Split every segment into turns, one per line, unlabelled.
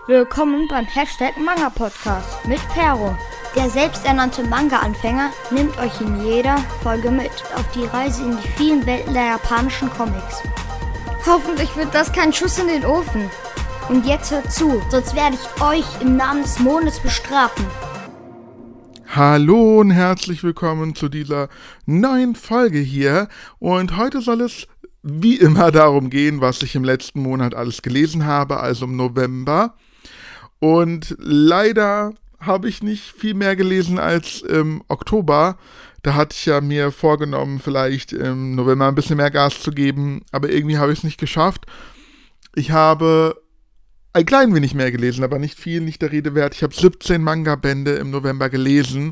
Willkommen beim Manga Podcast mit Pero. Der selbsternannte Manga-Anfänger nimmt euch in jeder Folge mit auf die Reise in die vielen Welten der japanischen Comics. Hoffentlich wird das kein Schuss in den Ofen. Und jetzt hört zu, sonst werde ich euch im Namen des Mondes bestrafen.
Hallo und herzlich willkommen zu dieser neuen Folge hier. Und heute soll es wie immer darum gehen, was ich im letzten Monat alles gelesen habe, also im November. Und leider habe ich nicht viel mehr gelesen als im Oktober. Da hatte ich ja mir vorgenommen, vielleicht im November ein bisschen mehr Gas zu geben, aber irgendwie habe ich es nicht geschafft. Ich habe ein klein wenig mehr gelesen, aber nicht viel, nicht der Rede wert. Ich habe 17 Manga-Bände im November gelesen.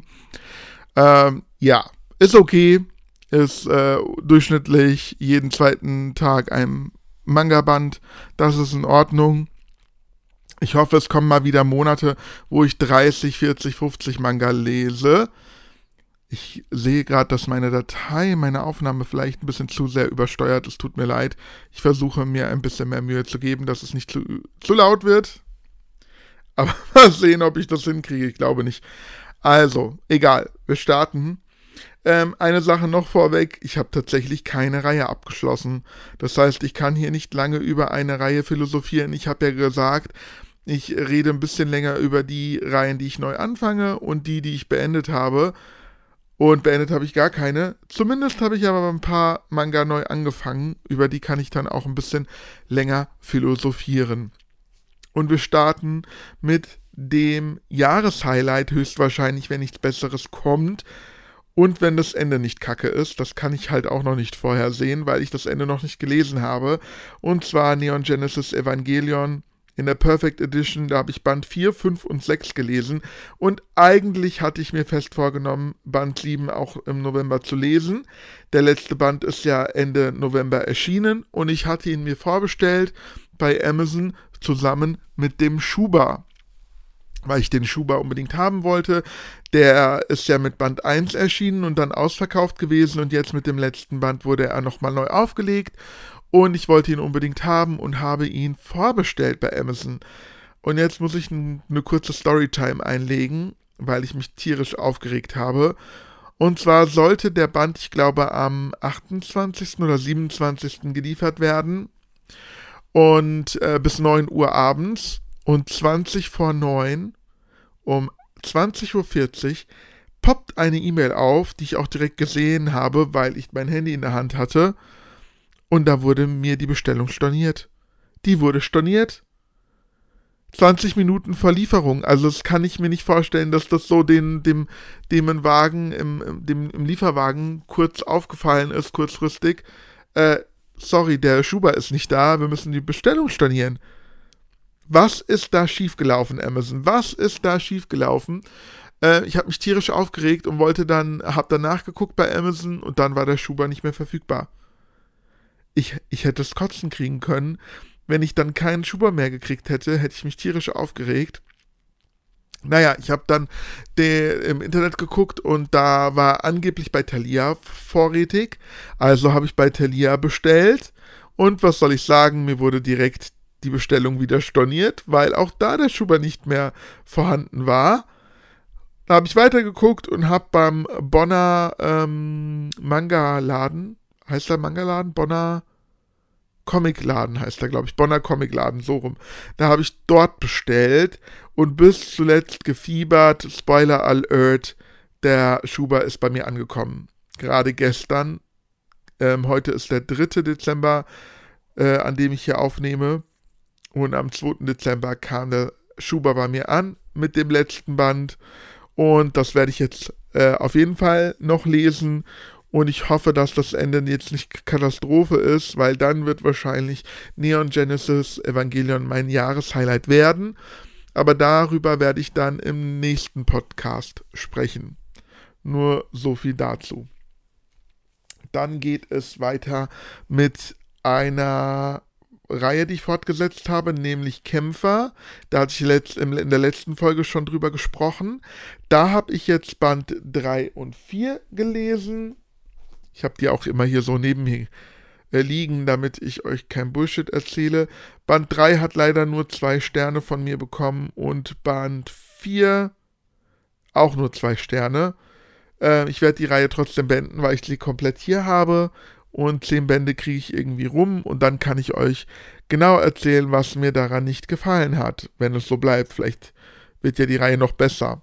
Ja, ist okay. Ist durchschnittlich jeden zweiten Tag ein Manga-Band. Das ist in Ordnung. Ich hoffe, es kommen mal wieder Monate, wo ich 30, 40, 50 Manga lese. Ich sehe gerade, dass meine Aufnahme vielleicht ein bisschen zu sehr übersteuert. Es tut mir leid. Ich versuche mir ein bisschen mehr Mühe zu geben, dass es nicht zu laut wird. Aber mal sehen, ob ich das hinkriege. Ich glaube nicht. Also, egal. Wir starten. Eine Sache noch vorweg. Ich habe tatsächlich keine Reihe abgeschlossen. Das heißt, ich kann hier nicht lange über eine Reihe philosophieren. Ich habe ja gesagt, ich rede ein bisschen länger über die Reihen, die ich neu anfange und die ich beendet habe. Und beendet habe ich gar keine. Zumindest habe ich aber ein paar Manga neu angefangen. Über die kann ich dann auch ein bisschen länger philosophieren. Und wir starten mit dem Jahreshighlight, höchstwahrscheinlich, wenn nichts Besseres kommt. Und wenn das Ende nicht kacke ist, das kann ich halt auch noch nicht vorhersehen, weil ich das Ende noch nicht gelesen habe. Und zwar Neon Genesis Evangelion in der Perfect Edition, da habe ich Band 4, 5 und 6 gelesen. Und eigentlich hatte ich mir fest vorgenommen, Band 7 auch im November zu lesen. Der letzte Band ist ja Ende November erschienen und ich hatte ihn mir vorbestellt bei Amazon zusammen mit dem Shuba, weil ich den Shuba unbedingt haben wollte. Der ist ja mit Band 1 erschienen und dann ausverkauft gewesen und jetzt mit dem letzten Band wurde er nochmal neu aufgelegt und ich wollte ihn unbedingt haben und habe ihn vorbestellt bei Amazon. Und jetzt muss ich eine kurze Storytime einlegen, weil ich mich tierisch aufgeregt habe. Und zwar sollte der Band, ich glaube, am 28. oder 27. geliefert werden und bis 9 Uhr abends. Und 20 vor 9, um 20.40 Uhr, poppt eine E-Mail auf, die ich auch direkt gesehen habe, weil ich mein Handy in der Hand hatte. Und da wurde mir die Bestellung storniert. Die wurde storniert. 20 Minuten vor Lieferung. Also das kann ich mir nicht vorstellen, dass das so dem Wagen, dem Lieferwagen kurz aufgefallen ist, kurzfristig. Sorry, der Schuber ist nicht da, wir müssen die Bestellung stornieren. Was ist da schiefgelaufen, Amazon? Was ist da schiefgelaufen? Ich habe mich tierisch aufgeregt und habe dann nachgeguckt bei Amazon und dann war der Schuber nicht mehr verfügbar. Ich hätte es kotzen kriegen können. Wenn ich dann keinen Schuber mehr gekriegt hätte, hätte ich mich tierisch aufgeregt. Naja, ich habe dann im Internet geguckt und da war angeblich bei Thalia vorrätig. Also habe ich bei Thalia bestellt und was soll ich sagen, mir wurde direkt die Bestellung wieder storniert, weil auch da der Schuber nicht mehr vorhanden war. Da habe ich weitergeguckt und habe beim Bonner Manga-Laden, heißt der Manga-Laden? Bonner Comic-Laden heißt der, glaube ich. Bonner Comic-Laden, so rum. Da habe ich dort bestellt und bis zuletzt gefiebert. Spoiler Alert, der Schuber ist bei mir angekommen. Gerade gestern. Heute ist der 3. Dezember, an dem ich hier aufnehme. Und am 2. Dezember kam der Schuber bei mir an mit dem letzten Band. Und das werde ich jetzt auf jeden Fall noch lesen. Und ich hoffe, dass das Ende jetzt nicht Katastrophe ist, weil dann wird wahrscheinlich Neon Genesis Evangelion mein Jahreshighlight werden. Aber darüber werde ich dann im nächsten Podcast sprechen. Nur so viel dazu. Dann geht es weiter mit einer Reihe, die ich fortgesetzt habe, nämlich Kämpfer. Da hatte ich in der letzten Folge schon drüber gesprochen. Da habe ich jetzt Band 3 und 4 gelesen. Ich habe die auch immer hier so neben mir liegen, damit ich euch kein Bullshit erzähle. Band 3 hat leider nur 2 Sterne von mir bekommen und Band 4 auch nur 2 Sterne. Ich werde die Reihe trotzdem beenden, weil ich sie komplett hier habe und 10 Bände kriege ich irgendwie rum und dann kann ich euch genau erzählen, was mir daran nicht gefallen hat, wenn es so bleibt. Vielleicht wird ja die Reihe noch besser.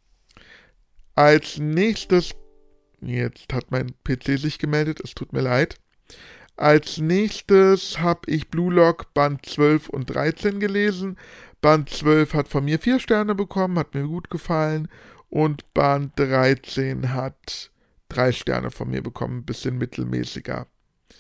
Als nächstes, jetzt hat mein PC sich gemeldet, es tut mir leid. Als nächstes habe ich Blue Lock Band 12 und 13 gelesen. Band 12 hat von mir 4 Sterne bekommen, hat mir gut gefallen. Und Band 13 hat 3 Sterne von mir bekommen, ein bisschen mittelmäßiger.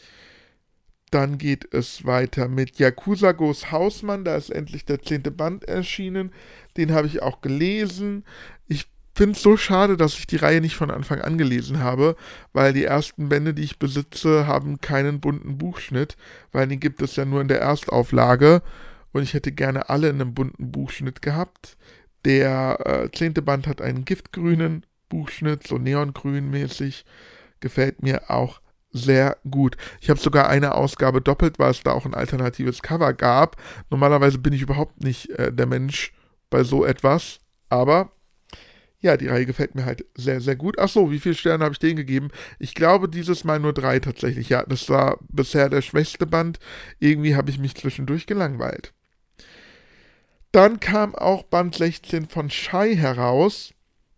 Dann geht es weiter mit Yakuza Goes Hausmann, da ist endlich der 10. Band erschienen. Den habe ich auch gelesen. Ich finde es so schade, dass ich die Reihe nicht von Anfang an gelesen habe, weil die ersten Bände, die ich besitze, haben keinen bunten Buchschnitt, weil den gibt es ja nur in der Erstauflage und ich hätte gerne alle in einem bunten Buchschnitt gehabt. Der 10. Band hat einen giftgrünen Buchschnitt, so neongrün mäßig, gefällt mir auch sehr gut. Ich habe sogar eine Ausgabe doppelt, weil es da auch ein alternatives Cover gab. Normalerweise bin ich überhaupt nicht der Mensch bei so etwas, aber ja, die Reihe gefällt mir halt sehr, sehr gut. Achso, wie viele Sterne habe ich denen gegeben? Ich glaube, dieses Mal nur 3 tatsächlich. Ja, das war bisher der schwächste Band. Irgendwie habe ich mich zwischendurch gelangweilt. Dann kam auch Band 16 von Shai heraus.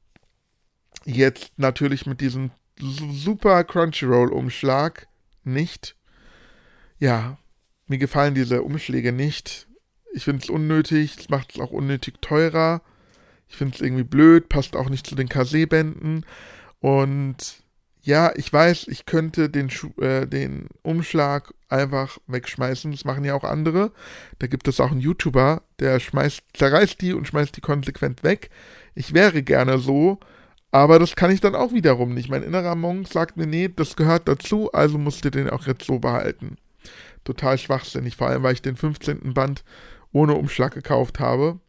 Jetzt natürlich mit diesem super Crunchyroll-Umschlag nicht. Ja, mir gefallen diese Umschläge nicht. Ich finde es unnötig, es macht es auch unnötig teurer. Ich finde es irgendwie blöd, passt auch nicht zu den Kase-Bänden. Und ja, ich weiß, ich könnte den Umschlag einfach wegschmeißen. Das machen ja auch andere. Da gibt es auch einen YouTuber, der zerreißt die und schmeißt die konsequent weg. Ich wäre gerne so, aber das kann ich dann auch wiederum nicht. Mein innerer Monk sagt mir, nee, das gehört dazu, also musst du den auch jetzt so behalten. Total schwachsinnig, vor allem, weil ich den 15. Band ohne Umschlag gekauft habe.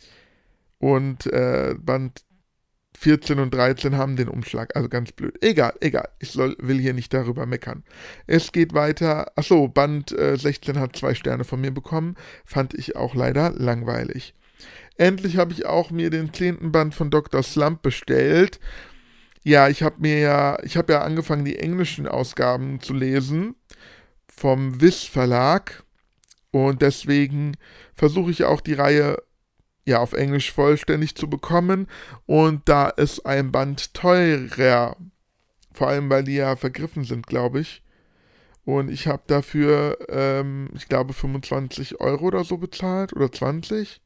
Und Band 14 und 13 haben den Umschlag, also ganz blöd. Egal, ich will hier nicht darüber meckern. Es geht weiter, achso, Band 16 hat 2 Sterne von mir bekommen, fand ich auch leider langweilig. Endlich habe ich auch mir den 10. Band von Dr. Slump bestellt. Ja, ich habe ja angefangen, die englischen Ausgaben zu lesen vom Viz Verlag und deswegen versuche ich auch die Reihe ja auf Englisch vollständig zu bekommen und da ist ein Band teurer, vor allem weil die ja vergriffen sind, glaube ich. Und ich habe dafür, ich glaube 25 € oder so bezahlt oder 20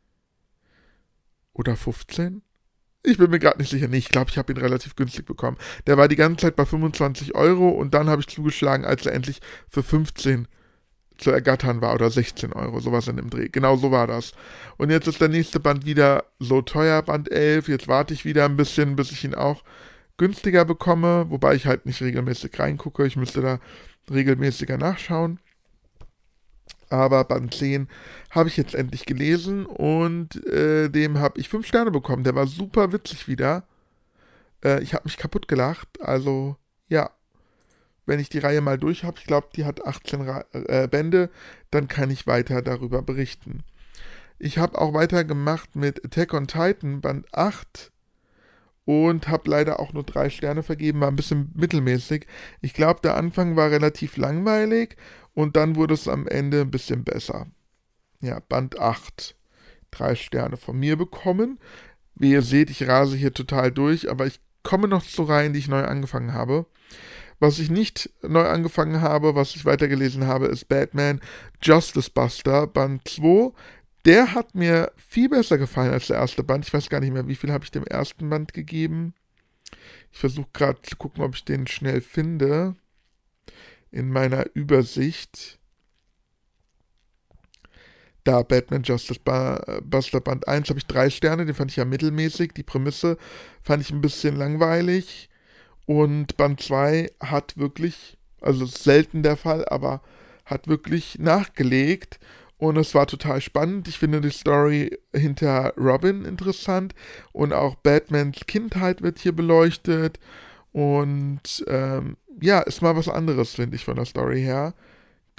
oder 15. Ich bin mir gerade nicht sicher. Nee, ich glaube, ich habe ihn relativ günstig bekommen. Der war die ganze Zeit bei 25 € und dann habe ich zugeschlagen, als er endlich für 15 zu ergattern war oder 16 €, sowas in dem Dreh. Genau so war das. Und jetzt ist der nächste Band wieder so teuer, Band 11. Jetzt warte ich wieder ein bisschen, bis ich ihn auch günstiger bekomme, wobei ich halt nicht regelmäßig reingucke. Ich müsste da regelmäßiger nachschauen. Aber Band 10 habe ich jetzt endlich gelesen und dem habe ich 5 Sterne bekommen. Der war super witzig wieder. Ich habe mich kaputt gelacht. Also, ja. Wenn ich die Reihe mal durch habe, ich glaube, die hat 18 Bände, dann kann ich weiter darüber berichten. Ich habe auch weitergemacht mit Attack on Titan, Band 8 und habe leider auch nur 3 Sterne vergeben, war ein bisschen mittelmäßig. Ich glaube, der Anfang war relativ langweilig und dann wurde es am Ende ein bisschen besser. Ja, Band 8, 3 Sterne von mir bekommen. Wie ihr seht, ich rase hier total durch, aber ich komme noch zu Reihen, die ich neu angefangen habe. Was ich nicht neu angefangen habe, was ich weitergelesen habe, ist Batman Justice Buster Band 2. Der hat mir viel besser gefallen als der erste Band. Ich weiß gar nicht mehr, wie viel habe ich dem ersten Band gegeben. Ich versuche gerade zu gucken, ob ich den schnell finde in meiner Übersicht. Da, Batman Justice Buster Band 1 habe ich 3 Sterne, den fand ich ja mittelmäßig. Die Prämisse fand ich ein bisschen langweilig. Und Band 2 hat wirklich, also ist selten der Fall, aber hat wirklich nachgelegt und es war total spannend. Ich finde die Story hinter Robin interessant und auch Batmans Kindheit wird hier beleuchtet und ja, ist mal was anderes, finde ich, von der Story her.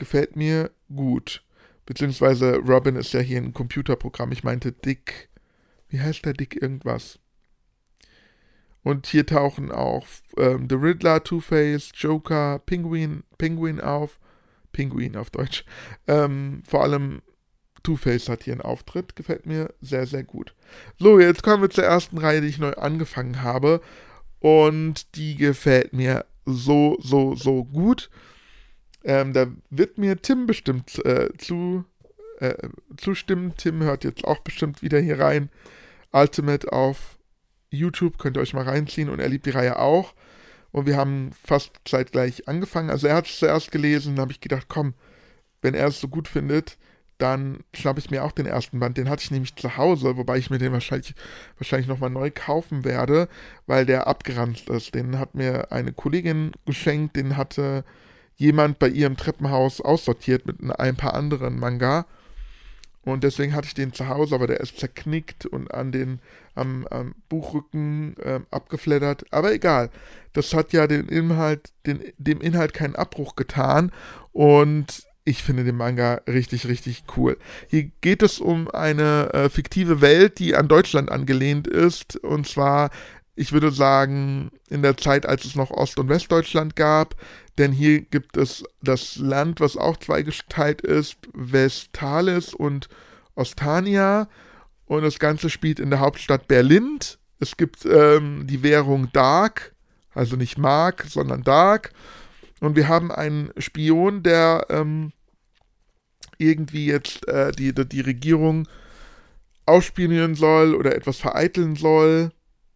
gefällt mir gut. Beziehungsweise Robin ist ja hier ein Computerprogramm. Ich meinte Dick. Wie heißt der Dick irgendwas? Und hier tauchen auch The Riddler, Two-Face, Joker, Penguin auf. Pinguin auf Deutsch. Vor allem Two-Face hat hier einen Auftritt. Gefällt mir sehr, sehr gut. So, jetzt kommen wir zur ersten Reihe, die ich neu angefangen habe. Und die gefällt mir so, so, so gut. Da wird mir Tim bestimmt zustimmen. Tim hört jetzt auch bestimmt wieder hier rein. Ultimate auf YouTube, könnt ihr euch mal reinziehen. Und er liebt die Reihe auch. Und wir haben fast zeitgleich angefangen. Also er hat es zuerst gelesen, da habe ich gedacht, komm, wenn er es so gut findet, dann schnappe ich mir auch den ersten Band. Den hatte ich nämlich zu Hause, wobei ich mir den wahrscheinlich nochmal neu kaufen werde, weil der abgeranzt ist. Den hat mir eine Kollegin geschenkt, den hatte jemand bei ihr im Treppenhaus aussortiert mit ein paar anderen Manga. Und deswegen hatte ich den zu Hause, aber der ist zerknickt und am Buchrücken abgeflattert. Aber egal, das hat ja dem Inhalt keinen Abbruch getan. Und ich finde den Manga richtig, richtig cool. Hier geht es um eine fiktive Welt, die an Deutschland angelehnt ist. Und zwar, ich würde sagen, in der Zeit, als es noch Ost- und Westdeutschland gab. Denn hier gibt es das Land, was auch zweigeteilt ist, Westalis und Ostania. Und das Ganze spielt in der Hauptstadt Berlin. Es gibt die Währung Dark, also nicht Mark, sondern Dark. Und wir haben einen Spion, der irgendwie jetzt die Regierung ausspionieren soll oder etwas vereiteln soll.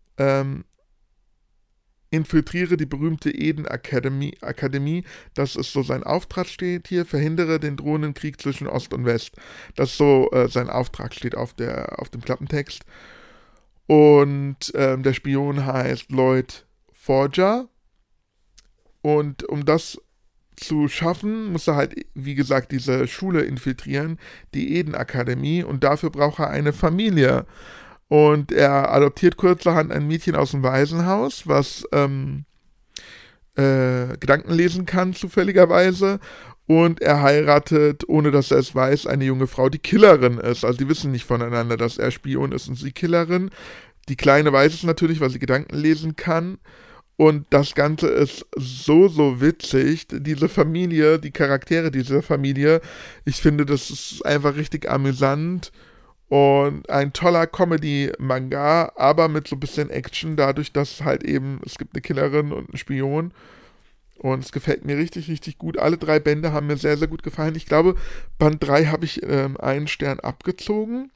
Infiltriere die berühmte Eden Akademie, das ist so sein Auftrag, steht hier, verhindere den drohenden Krieg zwischen Ost und West. Das ist so sein Auftrag, steht auf dem Klappentext. Und der Spion heißt Lloyd Forger. Und um das zu schaffen, muss er halt, wie gesagt, diese Schule infiltrieren, die Eden Akademie, und dafür braucht er eine Familie. Und er adoptiert kurzerhand ein Mädchen aus dem Waisenhaus, was Gedanken lesen kann, zufälligerweise. Und er heiratet, ohne dass er es weiß, eine junge Frau, die Killerin ist. Also die wissen nicht voneinander, dass er Spion ist und sie Killerin. Die Kleine weiß es natürlich, weil sie Gedanken lesen kann. Und das Ganze ist so, so witzig. Diese Familie, die Charaktere dieser Familie, ich finde, das ist einfach richtig amüsant. Und ein toller Comedy-Manga, aber mit so ein bisschen Action, dadurch, dass halt eben, es gibt eine Killerin und einen Spion. Und es gefällt mir richtig, richtig gut. Alle 3 Bände haben mir sehr, sehr gut gefallen. Ich glaube, Band 3 habe ich 1 Stern abgezogen,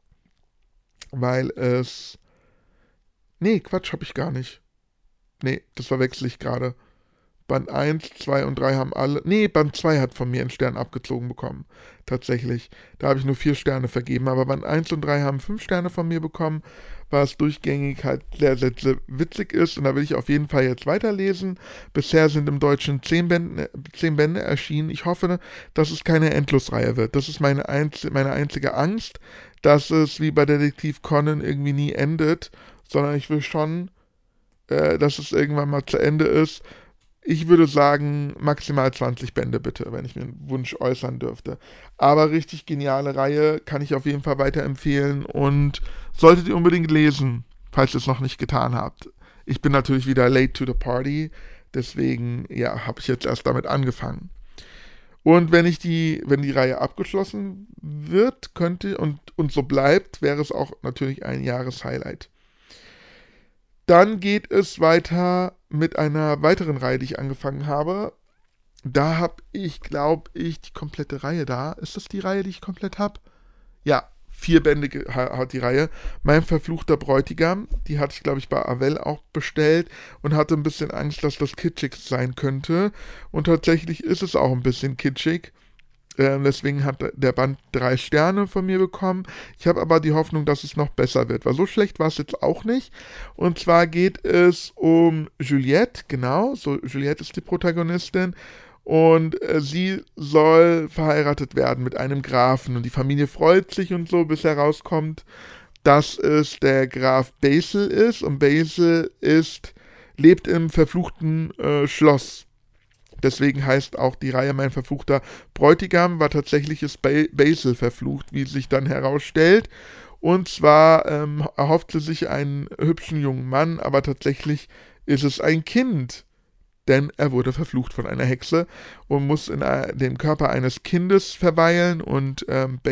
weil es... Nee, Quatsch, habe ich gar nicht. Nee, das verwechsel ich gerade. Band 1, 2 und 3 haben alle... Nee, Band 2 hat von mir einen Stern abgezogen bekommen. Tatsächlich. Da habe ich nur 4 Sterne vergeben. Aber Band 1 und 3 haben 5 Sterne von mir bekommen, was durchgängig halt sehr, sehr, sehr witzig ist. Und da will ich auf jeden Fall jetzt weiterlesen. Bisher sind im Deutschen 10 Bände erschienen. Ich hoffe, dass es keine Endlosreihe wird. Das ist meine einzige Angst, dass es wie bei Detektiv Conan irgendwie nie endet. Sondern ich will schon, dass es irgendwann mal zu Ende ist. Ich würde sagen, maximal 20 Bände bitte, wenn ich mir einen Wunsch äußern dürfte. Aber richtig geniale Reihe, kann ich auf jeden Fall weiterempfehlen und solltet ihr unbedingt lesen, falls ihr es noch nicht getan habt. Ich bin natürlich wieder late to the party, deswegen, ja, habe ich jetzt erst damit angefangen. Und wenn die Reihe abgeschlossen wird, könnte und so bleibt, wäre es auch natürlich ein Jahreshighlight. Dann geht es weiter mit einer weiteren Reihe, die ich angefangen habe. Da habe ich, glaube ich, die komplette Reihe da. Ist das die Reihe, die ich komplett habe? Ja, 4 Bände hat die Reihe. Mein verfluchter Bräutigam, die hatte ich, glaube ich, bei Avell auch bestellt und hatte ein bisschen Angst, dass das kitschig sein könnte. Und tatsächlich ist es auch ein bisschen kitschig. Deswegen hat der Band 3 Sterne von mir bekommen. Ich habe aber die Hoffnung, dass es noch besser wird, weil so schlecht war es jetzt auch nicht. Und zwar geht es um Juliette, genau, so Juliette ist die Protagonistin und sie soll verheiratet werden mit einem Grafen und die Familie freut sich und so, bis herauskommt, dass es der Graf Basil ist und Basil lebt im verfluchten Schloss. Deswegen heißt auch die Reihe Mein verfluchter Bräutigam, war tatsächlich ist Basil verflucht, wie sich dann herausstellt. Und zwar erhofft sie sich einen hübschen jungen Mann, aber tatsächlich ist es ein Kind. Denn er wurde verflucht von einer Hexe und muss in dem Körper eines Kindes verweilen. Und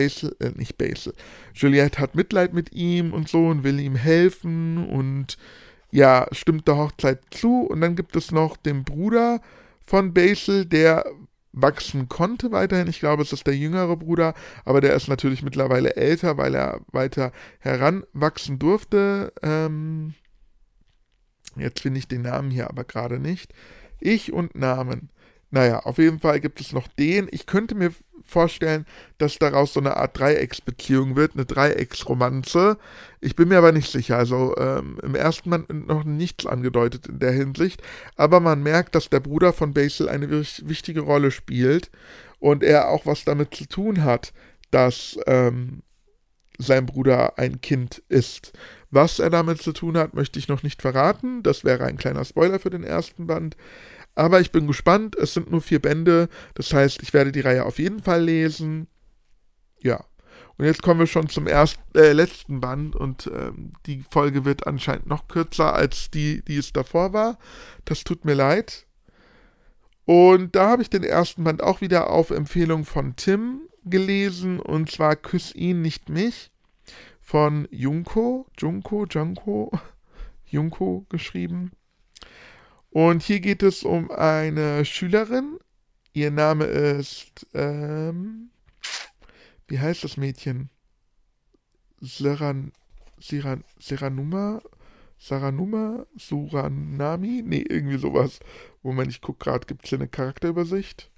Juliette hat Mitleid mit ihm und so und will ihm helfen und ja, stimmt der Hochzeit zu. Und dann gibt es noch den Bruder von Basil, der wachsen konnte weiterhin. Ich glaube, es ist der jüngere Bruder, aber der ist natürlich mittlerweile älter, weil er weiter heranwachsen durfte. Jetzt finde ich den Namen hier aber gerade nicht. Ich und Namen. Naja, auf jeden Fall gibt es noch den. Ich könnte mir vorstellen, dass daraus so eine Art Dreiecksbeziehung wird, eine Dreiecksromanze. Ich bin mir aber nicht sicher. Also im ersten Band noch nichts angedeutet in der Hinsicht. Aber man merkt, dass der Bruder von Basil eine wichtige Rolle spielt und er auch was damit zu tun hat, dass sein Bruder ein Kind ist. Was er damit zu tun hat, möchte ich noch nicht verraten. Das wäre ein kleiner Spoiler für den ersten Band. Aber ich bin gespannt. Es sind nur 4 Bände. Das heißt, ich werde die Reihe auf jeden Fall lesen. Ja. Und jetzt kommen wir schon zum letzten Band. Und die Folge wird anscheinend noch kürzer als die es davor war. Das tut mir leid. Und da habe ich den ersten Band auch wieder auf Empfehlung von Tim gelesen. Und zwar Küss ihn, nicht mich. Von Junko geschrieben. Und hier geht es um eine Schülerin. Ihr Name ist, wie heißt das Mädchen? Suranami? Nee, irgendwie sowas. Moment, ich gucke gerade, gibt es hier eine Charakterübersicht?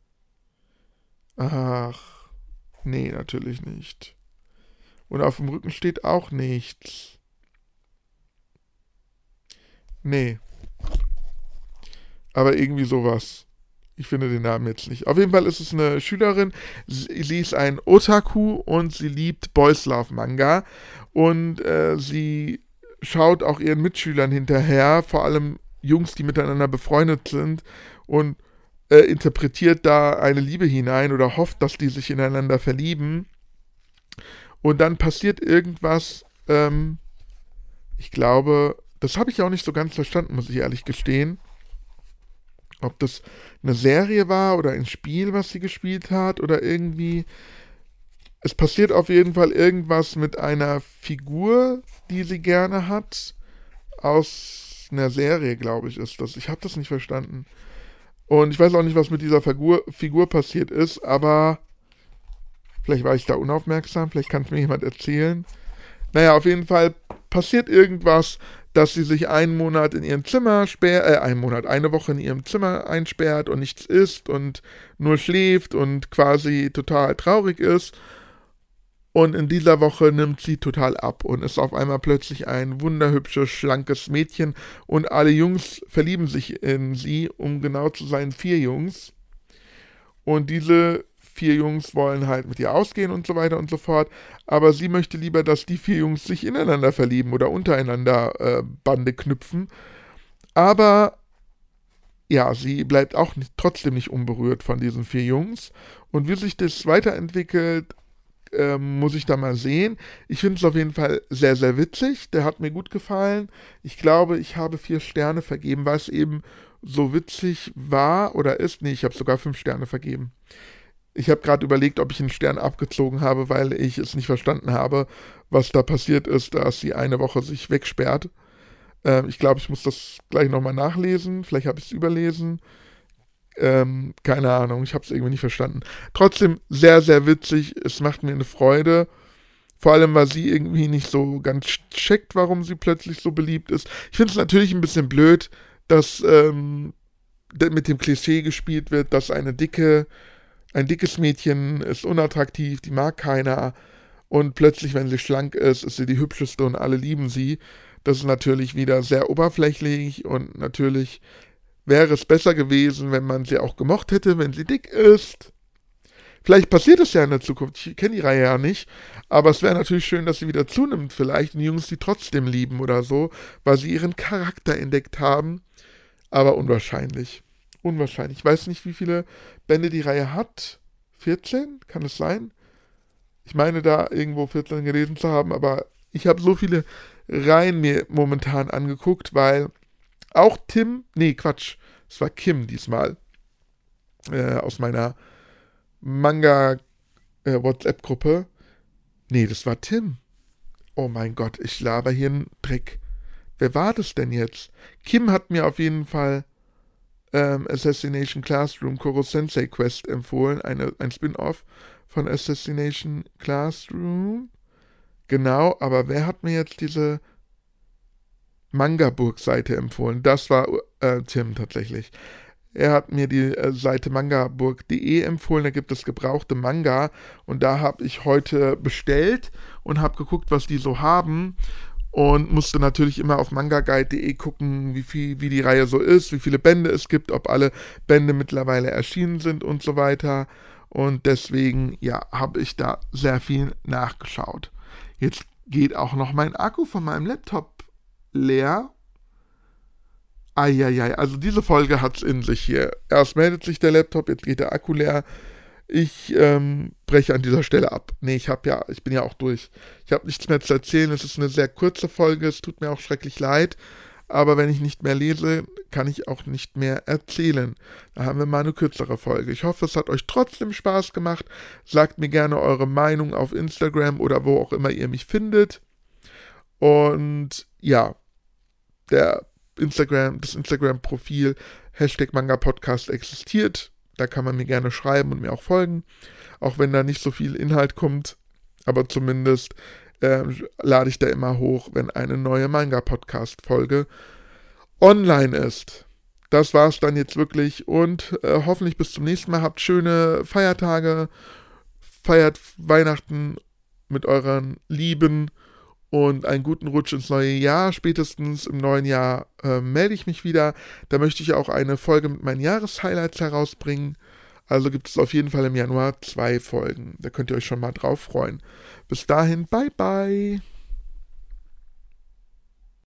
Ach, nee, natürlich nicht. Und auf dem Rücken steht auch nichts. Nee. Aber irgendwie sowas. Ich finde den Namen jetzt nicht. Auf jeden Fall ist es eine Schülerin. Sie ist ein Otaku und sie liebt Boys Love Manga. Und sie schaut auch ihren Mitschülern hinterher, vor allem Jungs, die miteinander befreundet sind, und interpretiert da eine Liebe hinein oder hofft, dass die sich ineinander verlieben. Und dann passiert irgendwas, ich glaube, das habe ich auch nicht so ganz verstanden, muss ich ehrlich gestehen. Ob das eine Serie war oder ein Spiel, was sie gespielt hat oder irgendwie. Es passiert auf jeden Fall irgendwas mit einer Figur, die sie gerne hat. Aus einer Serie, glaube ich, ist das. Ich habe das nicht verstanden. Und ich weiß auch nicht, was mit dieser Figur passiert ist, aber vielleicht war ich da unaufmerksam, vielleicht kann es mir jemand erzählen. Naja, auf jeden Fall passiert irgendwas, dass sie sich eine Woche in ihrem Zimmer einsperrt und nichts isst und nur schläft und quasi total traurig ist. Und in dieser Woche nimmt sie total ab und ist auf einmal plötzlich ein wunderhübsches, schlankes Mädchen und alle Jungs verlieben sich in sie, um genau zu sein, 4 Jungs. Und diese 4 Jungs wollen halt mit ihr ausgehen und so weiter und so fort, aber sie möchte lieber, dass die 4 Jungs sich ineinander verlieben oder untereinander Bande knüpfen. Aber ja, sie bleibt auch trotzdem nicht unberührt von diesen 4 Jungs. Und wie sich das weiterentwickelt, muss ich da mal sehen. Ich finde es auf jeden Fall sehr, sehr witzig. Der hat mir gut gefallen. Ich glaube, ich habe 4 Sterne vergeben, weil es eben so witzig war oder ist. Nee, ich habe sogar 5 Sterne vergeben. Ich habe gerade überlegt, ob ich einen Stern abgezogen habe, weil ich es nicht verstanden habe, was da passiert ist, dass sie eine Woche sich wegsperrt. Ich glaube, ich muss das gleich nochmal nachlesen. Vielleicht habe ich es überlesen. Keine Ahnung, ich habe es irgendwie nicht verstanden. Trotzdem sehr, sehr witzig. Es macht mir eine Freude. Vor allem, weil sie irgendwie nicht so ganz checkt, warum sie plötzlich so beliebt ist. Ich finde es natürlich ein bisschen blöd, dass mit dem Klischee gespielt wird, dass ein dickes Mädchen ist unattraktiv, die mag keiner. Und plötzlich, wenn sie schlank ist, ist sie die hübscheste und alle lieben sie. Das ist natürlich wieder sehr oberflächlich und natürlich wäre es besser gewesen, wenn man sie auch gemocht hätte, wenn sie dick ist. Vielleicht passiert es ja in der Zukunft, ich kenne die Reihe ja nicht, aber es wäre natürlich schön, dass sie wieder zunimmt vielleicht und die Jungs sie trotzdem lieben oder so, weil sie ihren Charakter entdeckt haben, aber unwahrscheinlich. unwahrscheinlich. Ich weiß nicht, wie viele Bände die Reihe hat. 14? Kann es sein? Ich meine, da irgendwo 14 gelesen zu haben, aber ich habe so viele Reihen mir momentan angeguckt, weil auch es war Kim diesmal, aus meiner Manga-WhatsApp-Gruppe. Nee, das war Tim. Oh mein Gott, ich laber hier einen Dreck. Wer war das denn jetzt? Kim hat mir auf jeden Fall Assassination Classroom Koro Sensei Quest empfohlen, ein Spin-off von Assassination Classroom. Genau, aber wer hat mir jetzt diese Manga-Burg-Seite empfohlen? Das war Tim tatsächlich. Er hat mir die Seite mangaburg.de empfohlen, da gibt es gebrauchte Manga und da habe ich heute bestellt und habe geguckt, was die so haben und musste natürlich immer auf mangaguide.de gucken, wie die Reihe so ist, wie viele Bände es gibt, ob alle Bände mittlerweile erschienen sind und so weiter. Und deswegen, ja, habe ich da sehr viel nachgeschaut. Jetzt geht auch noch mein Akku von meinem Laptop leer. Eieiei, also diese Folge hat's in sich hier. Erst meldet sich der Laptop, jetzt geht der Akku leer. Ich breche an dieser Stelle ab. Nee, ich bin ja auch durch. Ich habe nichts mehr zu erzählen. Es ist eine sehr kurze Folge, es tut mir auch schrecklich leid. Aber wenn ich nicht mehr lese, kann ich auch nicht mehr erzählen. Da haben wir mal eine kürzere Folge. Ich hoffe, es hat euch trotzdem Spaß gemacht. Sagt mir gerne eure Meinung auf Instagram oder wo auch immer ihr mich findet. Und ja, das Instagram-Profil #Manga-Podcast existiert. Da kann man mir gerne schreiben und mir auch folgen. Auch wenn da nicht so viel Inhalt kommt. Aber zumindest lade ich da immer hoch, wenn eine neue Manga-Podcast-Folge online ist. Das war's dann jetzt wirklich und hoffentlich bis zum nächsten Mal. Habt schöne Feiertage, feiert Weihnachten mit euren Lieben und einen guten Rutsch ins neue Jahr. Spätestens im neuen Jahr melde ich mich wieder. Da möchte ich auch eine Folge mit meinen Jahreshighlights herausbringen. Also gibt es auf jeden Fall im Januar 2 Folgen. Da könnt ihr euch schon mal drauf freuen. Bis dahin, bye bye.